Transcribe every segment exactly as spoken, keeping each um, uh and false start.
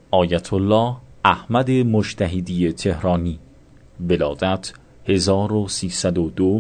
آیت الله احمد مجتهدی تهرانی، ولادت هزار و سیصد و دو،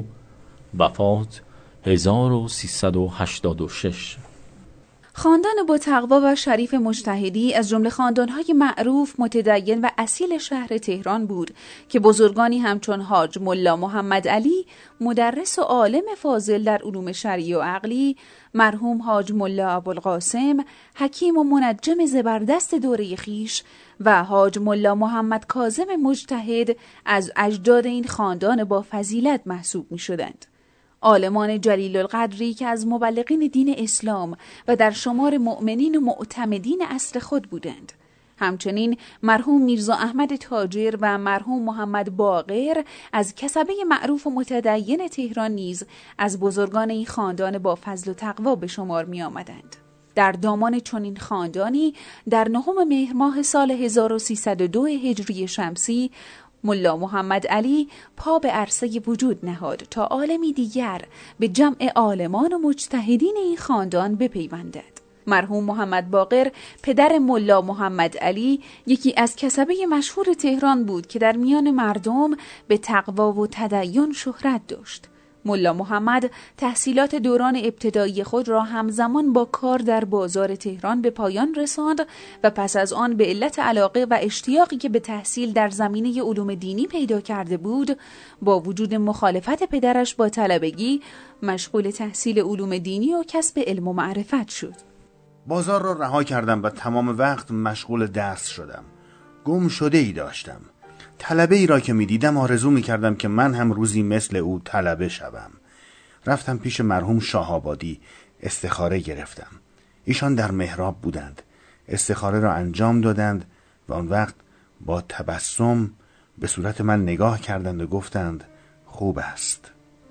وفات هزار و سیصد و هشتاد و شش. خاندان با تقوا و شریف مجتهدی از جمله خاندان‌های معروف، متدین و اصیل شهر تهران بود که بزرگانی همچون حاج ملا محمد علی، مدرس و عالم فاضل در علوم شرعی و عقلی، مرحوم حاج ملا ابوالقاسم، حکیم و منجم زبردست دوره خیش، و حاج ملا محمد کاظم مجتهد از اجداد این خاندان با فضیلت محسوب می‌شدند. عالمان جلیل القدری که از مبلغین دین اسلام و در شمار مؤمنین و معتمدین اصل خود بودند. همچنین مرحوم میرزا احمد تاجر و مرحوم محمد باقر از کسبه معروف و متدین تهران نیز از بزرگان این خاندان با فضل و تقوا به شمار می آمدند. در دامان چنین خاندانی در نهم مهر ماه سال هزار و سیصد و دو هجری شمسی ملا محمد علی پا به عرصه وجود نهاد تا عالمی دیگر به جمع عالمان و مجتهدین این خاندان بپیوندد. مرحوم محمد باقر پدر ملا محمد علی یکی از کسبه مشهور تهران بود که در میان مردم به تقوا و تدین شهرت داشت. ملا محمد تحصیلات دوران ابتدایی خود را همزمان با کار در بازار تهران به پایان رساند و پس از آن به علت علاقه و اشتیاقی که به تحصیل در زمینه علوم دینی پیدا کرده بود، با وجود مخالفت پدرش با طلبگی، مشغول تحصیل علوم دینی و کسب علم و معرفت شد. بازار را رها کردم و تمام وقت مشغول درس شدم. گم شده ای داشتم. طلبه ای را که می دیدم آرزو می کردم که من هم روزی مثل او طلبه شوم. رفتم پیش مرحوم شاه‌آبادی، استخاره گرفتم. ایشان در محراب بودند. استخاره را انجام دادند و آن وقت با تبسم به صورت من نگاه کردند و گفتند خوب است.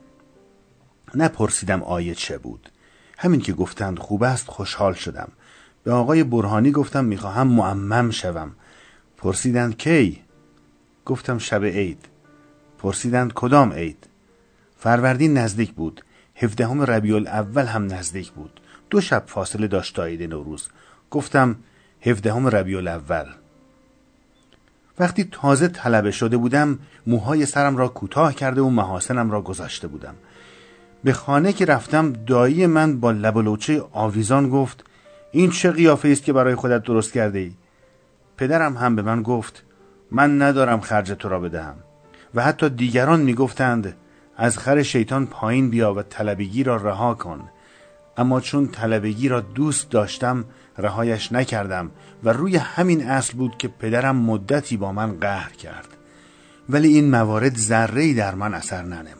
نپرسیدم آیه چه بود. همین که گفتند خوب است خوشحال شدم. به آقای برهانی گفتم میخواهم معمم شوم. پرسیدند کی؟ گفتم شب عید. پرسیدند کدام عید؟ فروردین نزدیک بود. هفدهم ربیع الاول هم نزدیک بود. دو شب فاصله داشت تا عید نوروز. گفتم هفدهم ربیع الاول. وقتی تازه طلبه شده بودم موهای سرم را کوتاه کرده و محاسنم را گذاشته بودم. به خانه که رفتم دایی من با لب و لوچه آویزان گفت این چه قیافه است که برای خودت درست کرده ای؟ پدرم هم به من گفت من ندارم خرج تو را بدهم و حتی دیگران می گفتند از خر شیطان پایین بیا و طلبگی را رها کن. اما چون طلبگی را دوست داشتم رهایش نکردم و روی همین اصل بود که پدرم مدتی با من قهر کرد. ولی این موارد ذره‌ای در من اثر ننمود.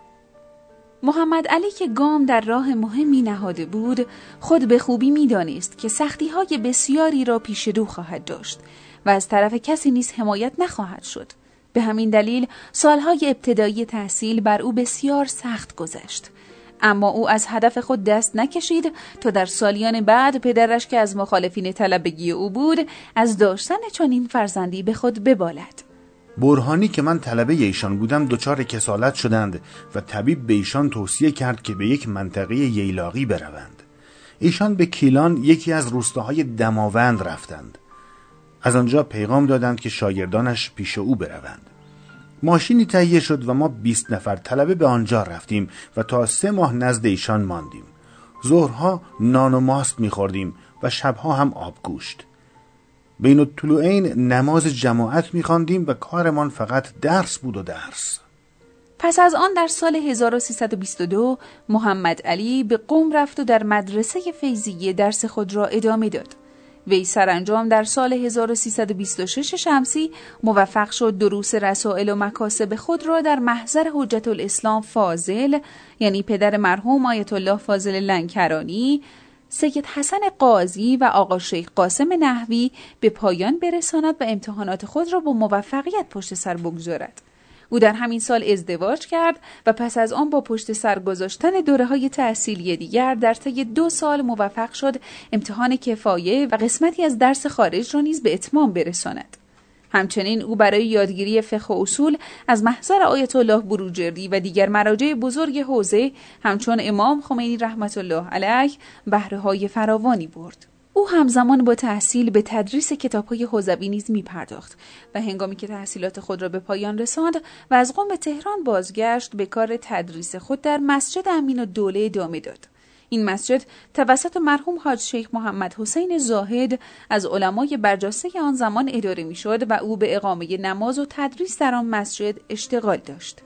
محمد علی که گام در راه مهمی نهاده بود، خود به خوبی می دانست که سختی‌های بسیاری را پیش رو خواهد داشت و از طرف کسی نیز حمایت نخواهد شد. به همین دلیل سالهای ابتدایی تحصیل بر او بسیار سخت گذشت. اما او از هدف خود دست نکشید تا در سالیان بعد پدرش که از مخالفین طلبگی او بود، از داشتن چنین فرزندی به خود ببالد. برهانی که من طلبه ایشان بودم دچار کسالت شدند و طبیب به ایشان توصیه کرد که به یک منطقه ییلاقی بروند. ایشان به کیلان یکی از روستاهای دماوند رفتند. از آنجا پیغام دادند که شاگردانش پیش او بروند. ماشینی تهیه شد و ما بیست نفر طلبه به آنجا رفتیم و تا سه ماه نزد ایشان ماندیم. ظهرها نان و ماست می‌خوردیم و شبها هم آبگوشت. بین الطلوعین نماز جماعت می‌خواندیم و کارمان فقط درس بود و درس. پس از آن در سال هزار و سیصد و بیست و دو محمد علی به قم رفت و در مدرسه فیضیه درس خود را ادامه داد. وی سرانجام در سال هزار و سیصد و بیست و شش شمسی موفق شد دروس رسائل و مکاسب خود را در محضر حجت الاسلام فاضل، یعنی پدر مرحوم آیت الله فاضل لنکرانی، سید حسن قاضی و آقا شیخ قاسم نحوی به پایان برساند و امتحانات خود را با موفقیت پشت سر بگذارد. او در همین سال ازدواج کرد و پس از آن با پشت سر گذاشتن دوره‌های تحصیلی دیگر در طی دو سال موفق شد امتحان کفایه و قسمتی از درس خارج را نیز به اتمام برساند. همچنین او برای یادگیری فقه و اصول از محضر آیت الله بروجردی و دیگر مراجع بزرگ حوزه همچون امام خمینی رحمت الله علیه بهره‌های فراوانی برد. او همزمان با تحصیل به تدریس کتاب‌های حوزوی نیز می‌پرداخت و هنگامی که تحصیلات خود را به پایان رساند و از قم به تهران بازگشت، به کار تدریس خود در مسجد امین‌الدوله ادامه داد. این مسجد توسط مرحوم حاج شیخ محمد حسین زاهد از علمای برجسته آن زمان اداره می‌شد و او به اقامه نماز و تدریس در آن مسجد اشتغال داشت.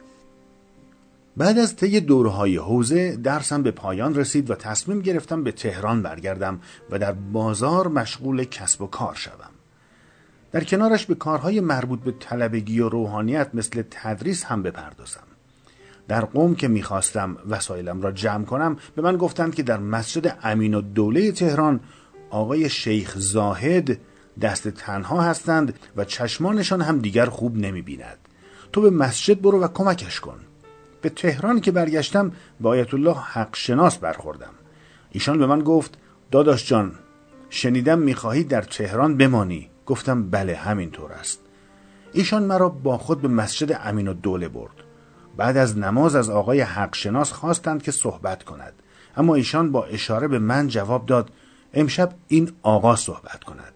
بعد از طی دوره‌های حوزه درسم به پایان رسید و تصمیم گرفتم به تهران برگردم و در بازار مشغول کسب و کار شوم. در کنارش به کارهای مربوط به طلبگی و روحانیت مثل تدریس هم بپردازم. در قم که میخواستم وسایلم را جمع کنم، به من گفتند که در مسجد امین‌الدوله تهران آقای شیخ زاهد دست تنها هستند و چشمانشان هم دیگر خوب نمیبیند. تو به مسجد برو و کمکش کن. به تهران که برگشتم با آیت الله حق شناس برخوردم. ایشان به من گفت داداش جان، شنیدم میخواهی در تهران بمانی. گفتم بله همینطور است. ایشان مرا با خود به مسجد امین‌الدوله برد. بعد از نماز از آقای حق شناس خواستند که صحبت کند، اما ایشان با اشاره به من جواب داد امشب این آقا صحبت کند.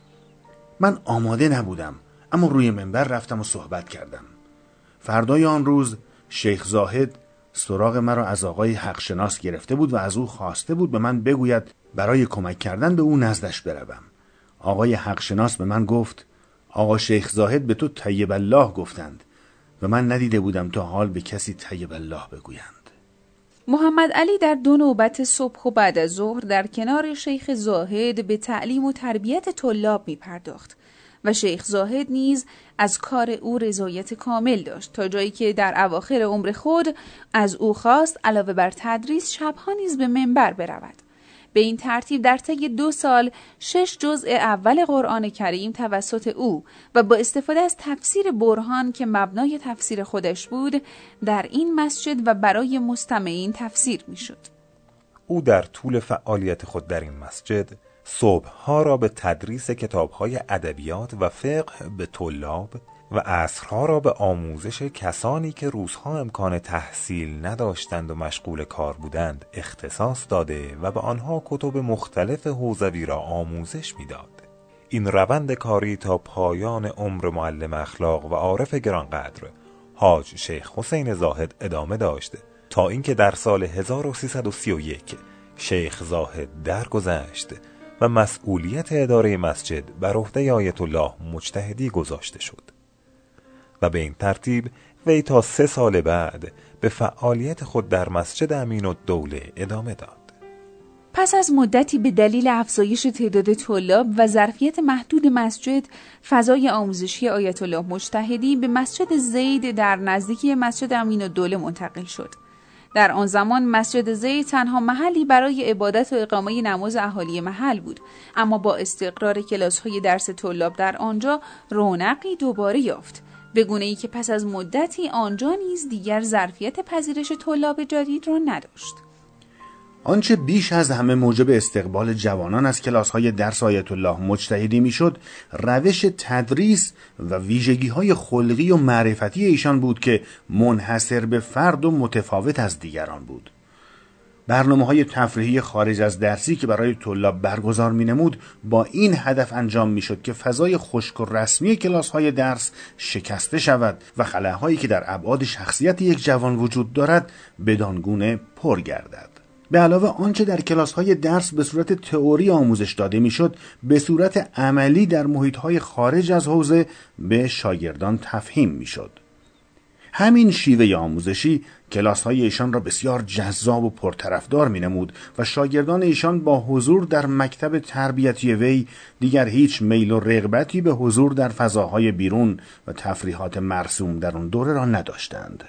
من آماده نبودم، اما روی منبر رفتم و صحبت کردم. فردای آن روز شیخ زاهد سراغ مرا از آقای حق شناس گرفته بود و از او خواسته بود به من بگوید برای کمک کردن به او نزدش بروم. آقای حق شناس به من گفت آقا شیخ زاهد به تو طیب الله گفتند و من ندیده بودم تا حال به کسی طیب الله بگویند. محمد علی در دو نوبت صبح و بعد از ظهر در کنار شیخ زاهد به تعلیم و تربیت طلاب می پرداخت و شیخ زاهد نیز از کار او رضایت کامل داشت، تا جایی که در اواخر عمر خود از او خواست علاوه بر تدریس شبها نیز به منبر برود. به این ترتیب در طی دو سال شش جزء اول قرآن کریم توسط او و با استفاده از تفسیر برهان که مبنای تفسیر خودش بود در این مسجد و برای مستمعین تفسیر میشد. او در طول فعالیت خود در این مسجد صبحها را به تدریس کتاب‌های ادبیات و فقه به طلاب و عصرها را به آموزش کسانی که روزها امکان تحصیل نداشتند و مشغول کار بودند اختصاص داده و به آنها کتب مختلف حوزوی را آموزش می‌داد. این روند کاری تا پایان عمر معلم اخلاق و عارف گرانقدر حاج شیخ حسین زاهد ادامه داشت تا اینکه در سال هزار و سیصد و سی و یک شیخ زاهد درگذشت و مسئولیت اداره مسجد بر عهده آیت الله مجتهدی گذاشته شد و به این ترتیب وی تا سه سال بعد به فعالیت خود در مسجد امین‌الدوله ادامه داد. پس از مدتی به دلیل افزایش تعداد طلاب و ظرفیت محدود مسجد، فضای آموزشی آیت الله مجتهدی به مسجد زید در نزدیکی مسجد امین‌الدوله منتقل شد. در آن زمان مسجد زید تنها محلی برای عبادت و اقامه نماز اهالی محل بود، اما با استقرار کلاس‌های درس طلاب در آنجا رونقی دوباره یافت، به گونه‌ای که پس از مدتی آنجا نیز دیگر ظرفیت پذیرش طلاب جدید را نداشت. آنچه بیش از همه موجب استقبال جوانان از کلاس‌های درس آیت الله مجتهدی میشد، روش تدریس و ویژگی‌های خلقی و معرفتی ایشان بود که منحصر به فرد و متفاوت از دیگران بود. برنامه‌های تفریحی خارج از درسی که برای طلاب برگزار می‌نمود با این هدف انجام می‌شد که فضای خشک و رسمی کلاس‌های درس شکسته شود و خلاهایی که در ابعاد شخصیت یک جوان وجود دارد بدانگونه پر گردد. به علاوه آنچه در کلاس‌های درس به صورت تئوری آموزش داده میشد، به صورت عملی در محیط‌های خارج از حوزه به شاگردان تفهیم میشد. همین شیوه آموزشی کلاس‌های ایشان را بسیار جذاب و پرطرفدار می‌نمود و شاگردان ایشان با حضور در مکتب تربیتی وی دیگر هیچ میل و رغبتی به حضور در فضاهای بیرون و تفریحات مرسوم در آن دوره را نداشتند.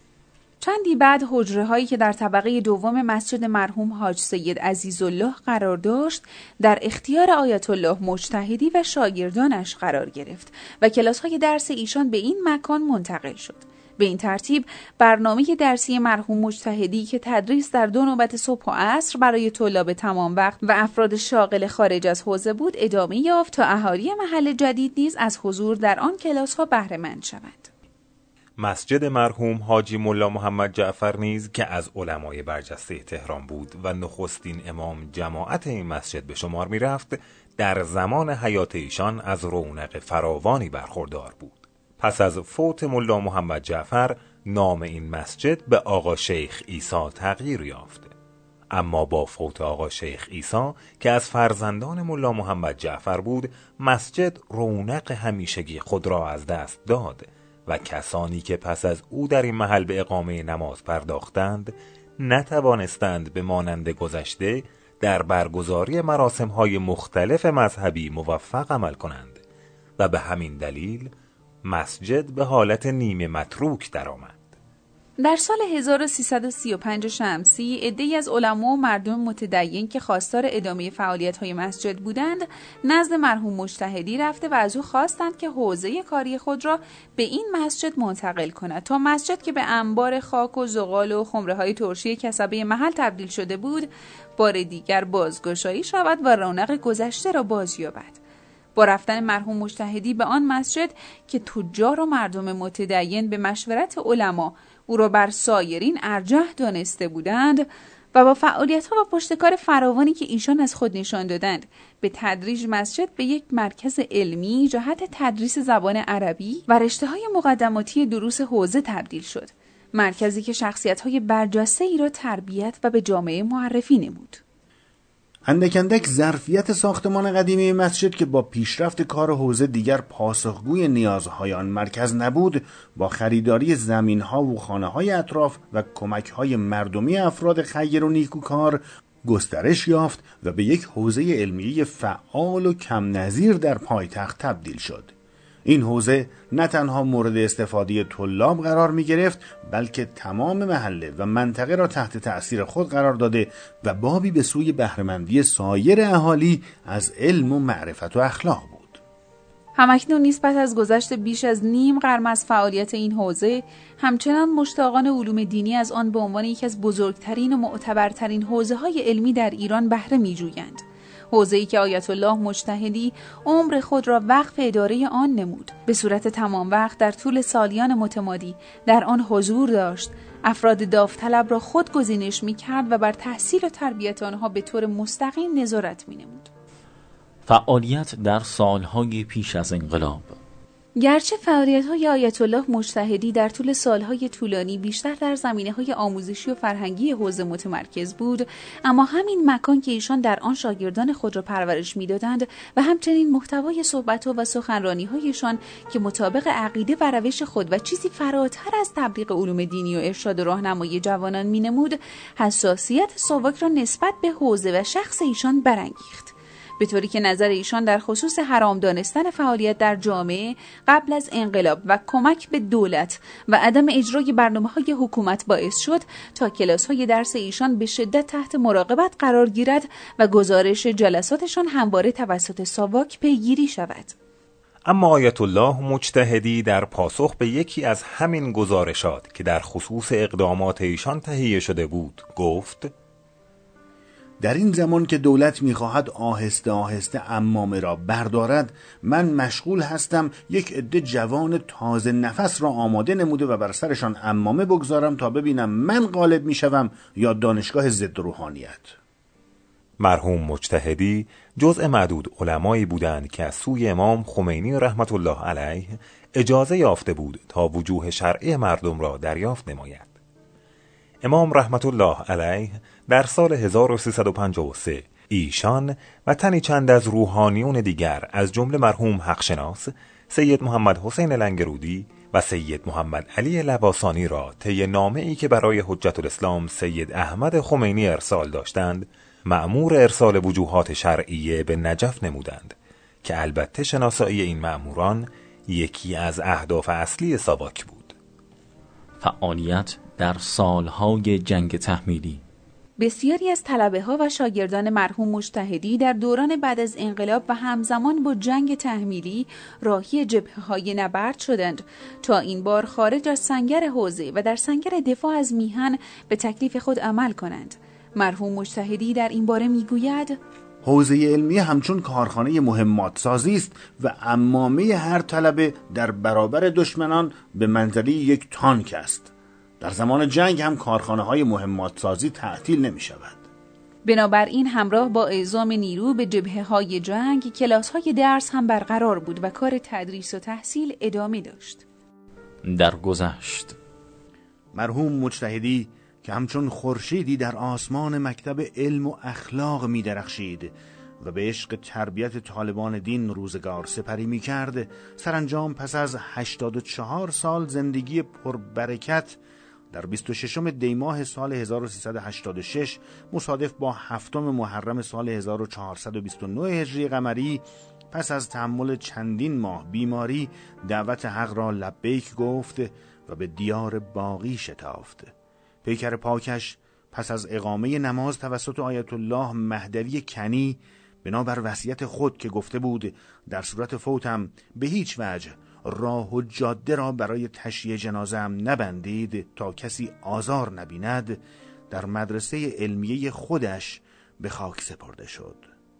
چندی بعد حجره هایی که در طبقه دوم مسجد مرحوم حاج سید عزیزالله قرار داشت در اختیار آیت الله مجتهدی و شاگردانش قرار گرفت و کلاس های درس ایشان به این مکان منتقل شد. به این ترتیب برنامه درسی مرحوم مجتهدی که تدریس در دو نوبت صبح و عصر برای طلاب تمام وقت و افراد شاغل خارج از حوزه بود ادامه یافت تا اهالی محل جدید نیز از حضور در آن کلاس ها بهره مند شوند. مسجد مرحوم حاجی ملا محمد جعفر نیز که از علمای برجسته تهران بود و نخستین امام جماعت این مسجد به شمار می رفت، در زمان حیات ایشان از رونق فراوانی برخوردار بود. پس از فوت ملا محمد جعفر نام این مسجد به آقا شیخ عیسی تغییر یافت. اما با فوت آقا شیخ عیسی که از فرزندان ملا محمد جعفر بود، مسجد رونق همیشگی خود را از دست داد و کسانی که پس از او در این محل به اقامه نماز پرداختند نتوانستند به مانند گذشته در برگزاری مراسم‌های مختلف مذهبی موفق عمل کنند و به همین دلیل مسجد به حالت نیمه متروک درآمد. در سال هزار و سیصد و سی و پنج شمسی عده‌ای از علما و مردم متدین که خواستار ادامه فعالیت‌های مسجد بودند نزد مرحوم مجتهدی رفته و از او خواستند که حوزه کاری خود را به این مسجد منتقل کند تا مسجد که به انبار خاک و زغال و خمره‌های ترشی کسبه محل تبدیل شده بود بار دیگر بازگشایی شود و رونق گذشته را بازیابد. با رفتن مرحوم مجتهدی به آن مسجد که تجار و مردم متدین به مشورت علما او را بر سایرین ارجح دانسته بودند و با فعالیت‌ها و پشتکار فراوانی که ایشان از خود نشان دادند به تدریج مسجد به یک مرکز علمی جهت تدریس زبان عربی و رشته‌های مقدماتی دروس حوزه تبدیل شد، مرکزی که شخصیت‌های برجسته‌ای را تربیت و به جامعه معرفی نمود. اندک اندک ظرفیت ساختمان قدیمی مسجد که با پیشرفت کار حوزه دیگر پاسخگوی نیازهای آن مرکز نبود، با خریداری زمین‌ها و خانه‌های اطراف و کمک‌های مردمی افراد خیر و نیکوکار گسترش یافت و به یک حوزه علمی فعال و کم نظیر در پایتخت تبدیل شد. این حوزه نه تنها مورد استفاده طلاب قرار می گرفت بلکه تمام محله و منطقه را تحت تأثیر خود قرار داده و بابی به سوی بهره‌مندی سایر اهالی از علم و معرفت و اخلاق بود. همکنون نسبت از گذشت بیش از نیم قرن از فعالیت این حوزه همچنان مشتاقان علوم دینی از آن به عنوان یکی از بزرگترین و معتبرترین حوزه‌های علمی در ایران بهره می‌جویند. حوزه‌ای که آیت الله مجتهدی عمر خود را وقف اداره آن نمود، به صورت تمام وقت در طول سالیان متمادی در آن حضور داشت، افراد داوطلب را خود گزینش می‌کرد و بر تحصیل و تربیت آنها به طور مستقیم نظارت می‌نمود. فعالیت در سالهای پیش از انقلاب. گرچه فعالیت‌های آیت الله مجتهدی در طول سالهای طولانی بیشتر در زمینه‌های آموزشی و فرهنگی حوزه متمرکز بود، اما همین مکان که ایشان در آن شاگردان خود را پرورش می‌دادند و همچنین محتوای صحبت‌ها و سخنرانی‌هایشان که مطابق عقیده و روش خود و چیزی فراتر از تبلیغ علوم دینی و ارشاد و راهنمایی جوانان می‌نمود، حساسیت ساواک را نسبت به حوزه و شخص ایشان برانگیخت، به طوری که نظر ایشان در خصوص حرام دانستن فعالیت در جامعه قبل از انقلاب و کمک به دولت و عدم اجرای برنامه‌های حکومت باعث شد تا کلاس‌های درس ایشان به شدت تحت مراقبت قرار گیرد و گزارش جلساتشان همواره توسط ساواک پیگیری شود. اما آیت الله مجتهدی در پاسخ به یکی از همین گزارشات که در خصوص اقدامات ایشان تهیه شده بود گفت: در این زمان که دولت می‌خواهد آهسته آهسته عمامه را بردارد، من مشغول هستم یک عده جوان تازه نفس را آماده نموده و بر سرشان عمامه بگذارم تا ببینم من غالب میشوم یا دانشگاه ضد روحانیت. مرحوم مجتهدی جزء معدود علمایی بودند که از سوی امام خمینی رحمت الله علیه اجازه یافته بود تا وجوه شرعی مردم را دریافت نماید. امام رحمت الله علیه در سال هزار و سیصد و پنجاه و سه ایشان و تنی چند از روحانیون دیگر از جمله مرحوم حقشناس سید محمد حسین لنگرودی و سید محمد علی لواسانی را طی نامه‌ای که برای حجت الاسلام سید احمد خمینی ارسال داشتند مأمور ارسال وجوهات شرعیه به نجف نمودند که البته شناسایی این مأموران یکی از اهداف اصلی ساواک بود. فعالیت در سالهای جنگ تحمیلی. بسیاری از طلبه‌ها و شاگردان مرحوم مجتهدی در دوران بعد از انقلاب و همزمان با جنگ تحمیلی راهی جبهه‌های نبرد شدند تا این بار خارج از سنگر حوزه و در سنگر دفاع از میهن به تکلیف خود عمل کنند. مرحوم مجتهدی در این باره میگوید: حوزه علمیه همچون کارخانه مهمات سازی است و عمامه هر طلبه در برابر دشمنان به منزله یک تانک است. در زمان جنگ هم کارخانه های مهمات سازی تعطیل نمی شود. بنابراین همراه با اعزام نیرو به جبهه های جنگ، کلاس های درس هم برقرار بود و کار تدریس و تحصیل ادامه داشت. در گذشت مرحوم مجتهدی که همچون خورشیدی در آسمان مکتب علم و اخلاق می درخشید و به عشق تربیت طالبان دین روزگار سپری می کرد، سرانجام پس از هشتاد و چهار سال زندگی پربرکت در بیست و ششم دی ماه سال هزار و سیصد و هشتاد و شش مصادف با هفتم محرم سال هزار و چهارصد و بیست و نه هجری قمری، پس از تحمل چندین ماه بیماری دعوت حق را لبیک گفت و به دیار باقی شتافت. پیکر پاکش پس از اقامه نماز توسط آیت الله مهدوی کنی بنابر وصیت خود که گفته بود در صورت فوتم به هیچ وجه راه و جاده را برای تشییع جنازه‌ام نبندید تا کسی آزار نبیند، در مدرسه علمیه خودش به خاک سپرده شد.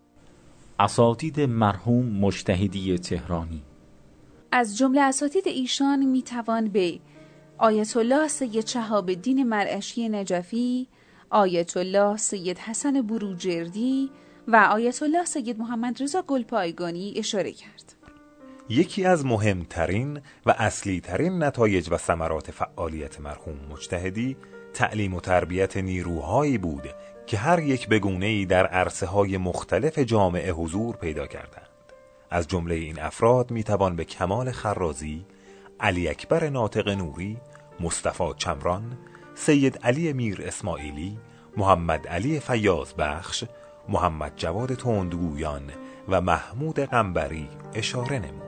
اساتید مرحوم مجتهدی تهرانی. از جمله اساتید ایشان میتوان به آیت الله سید شهاب الدین مرعشی نجفی، آیت الله سید حسن بروجردی و آیت الله سید محمد رضا گلپایگانی اشاره کرد. یکی از مهمترین و اصلی ترین نتایج و ثمرات فعالیت مرحوم مجتهدی تعلیم و تربیت نیروهایی بود که هر یک به گونه‌ای در عرصه‌های مختلف جامعه حضور پیدا کردند. از جمله این افراد میتوان به کمال خرازی، علی اکبر ناطق نوری، مصطفی چمران، سید علی میر اسماعیلی، محمد علی فیاض بخش، محمد جواد تندگویان و محمود قنبری اشاره نمود.